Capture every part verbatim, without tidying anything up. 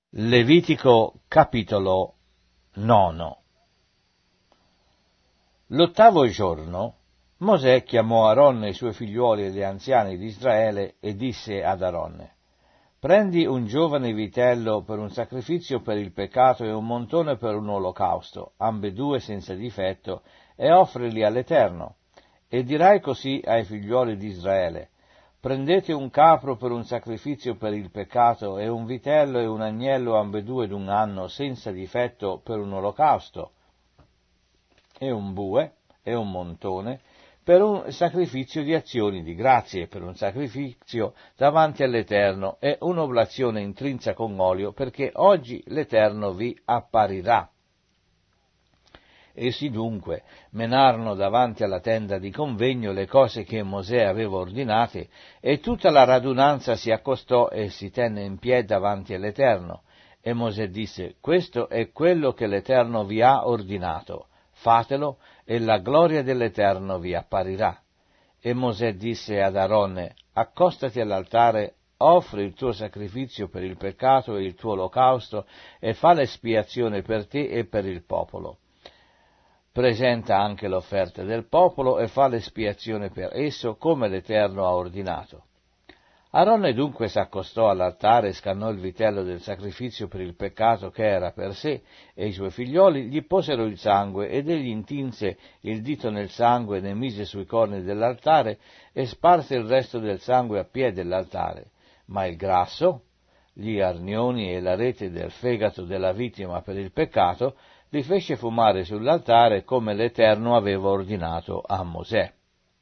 Levitico capitolo nono. L'ottavo giorno Mosè chiamò Aaron e i suoi figliuoli e gli anziani di Israele e disse ad Aaron: prendi un giovane vitello per un sacrificio per il peccato e un montone per un olocausto, ambedue senza difetto, e offrili all'Eterno. E dirai così ai figliuoli di Israele: prendete un capro per un sacrificio per il peccato e un vitello e un agnello ambedue d'un anno senza difetto per un olocausto, e un bue e un montone per un sacrificio di azioni di grazie, per un sacrificio davanti all'Eterno e un'oblazione intrinsa con olio, perché oggi l'Eterno vi apparirà. Essi dunque menarono davanti alla tenda di convegno le cose che Mosè aveva ordinate, e tutta la radunanza si accostò e si tenne in piedi davanti all'Eterno. E Mosè disse: questo è quello che l'Eterno vi ha ordinato, fatelo, e la gloria dell'Eterno vi apparirà. E Mosè disse ad Aaron: accostati all'altare, offri il tuo sacrificio per il peccato e il tuo olocausto, e fa l'espiazione per te e per il popolo. Presenta anche l'offerta del popolo e fa l'espiazione per esso, come l'Eterno ha ordinato. Aaron dunque s'accostò all'altare e scannò il vitello del sacrificio per il peccato che era per sé, e i suoi figlioli gli posero il sangue, ed egli intinse il dito nel sangue e ne mise sui corni dell'altare, e sparse il resto del sangue a piedi dell'altare. Ma il grasso, gli arnioni e la rete del fegato della vittima per il peccato li fece fumare sull'altare, come l'Eterno aveva ordinato a Mosè.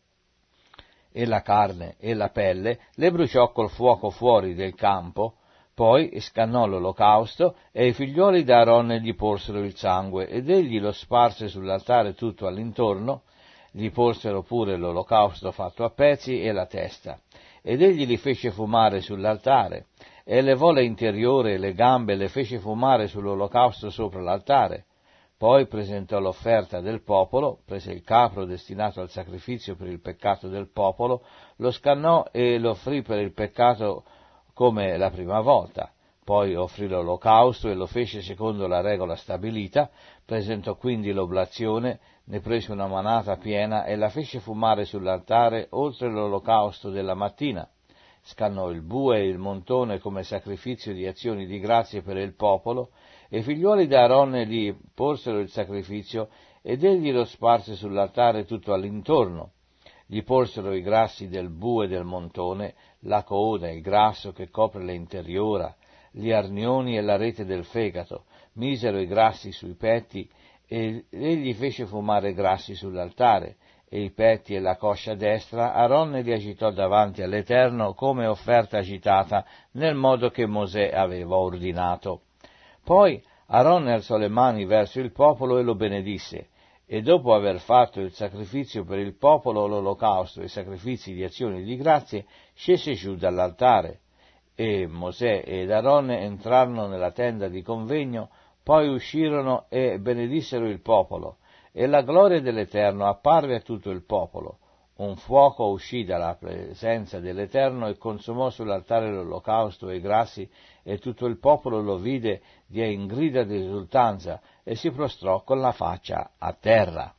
E la carne e la pelle le bruciò col fuoco fuori del campo, poi scannò l'olocausto, e i figliuoli d'Aaron gli porsero il sangue, ed egli lo sparse sull'altare tutto all'intorno, gli porsero pure l'olocausto fatto a pezzi e la testa, ed egli li fece fumare sull'altare, e levò l'interiore e le gambe e le fece fumare sull'olocausto sopra l'altare. Poi presentò l'offerta del popolo, prese il capro destinato al sacrificio per il peccato del popolo, lo scannò e lo offrì per il peccato come la prima volta. Poi offrì l'olocausto e lo fece secondo la regola stabilita, presentò quindi l'oblazione, ne prese una manata piena e la fece fumare sull'altare oltre l'olocausto della mattina. Scannò il bue e il montone come sacrificio di azioni di grazie per il popolo, e i figliuoli d'Aaron gli porsero il sacrificio, ed egli lo sparse sull'altare tutto all'intorno. Gli porsero i grassi del bue e del montone, la coda, il grasso che copre l'interiora, gli arnioni e la rete del fegato, misero i grassi sui petti, e egli fece fumare grassi sull'altare, e i petti e la coscia destra Aaron li agitò davanti all'Eterno come offerta agitata, nel modo che Mosè aveva ordinato. Poi Aaron alzò le mani verso il popolo e lo benedisse, e dopo aver fatto il sacrificio per il popolo, l'olocausto e i sacrifici di azioni di grazie, scese giù dall'altare. E Mosè ed Aaron entrarono nella tenda di convegno, poi uscirono e benedissero il popolo, e la gloria dell'Eterno apparve a tutto il popolo. Un fuoco uscì dalla presenza dell'Eterno e consumò sull'altare l'olocausto e i grassi, e tutto il popolo lo vide, diè in grida di esultanza e si prostrò con la faccia a terra.